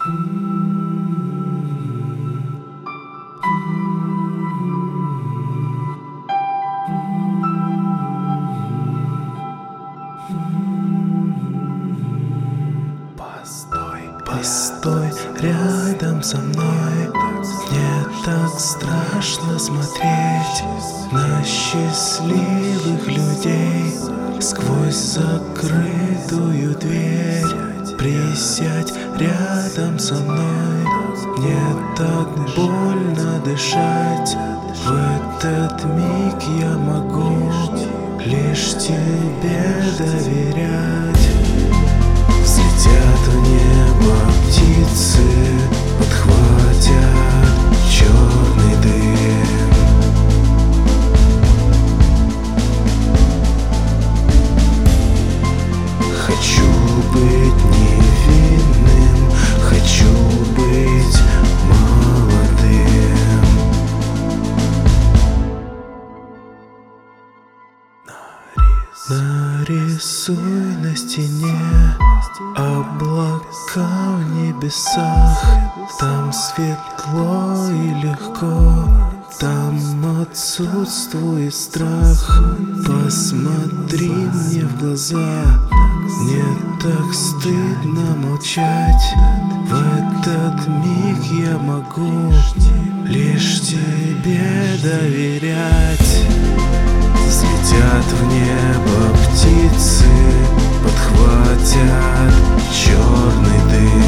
Постой рядом со мной. Мне так страшно смотреть на счастливых людей сквозь закрытую дверь. Присядь рядом со мной. Мне так больно дышать. В этот миг я могу лишь тебе доверять. Взлетят в небо птицы, подхватят черный дым. Хочу быть невинным, хочу быть молодым. Нарисуй на стене облака в небесах. Там светло и легко, там отсутствует страх. Посмотри мне в глаза, мне так стыдно молчать. В этот миг я могу лишь тебе доверять. Взлетят в небо птицы, подхватят черный дым.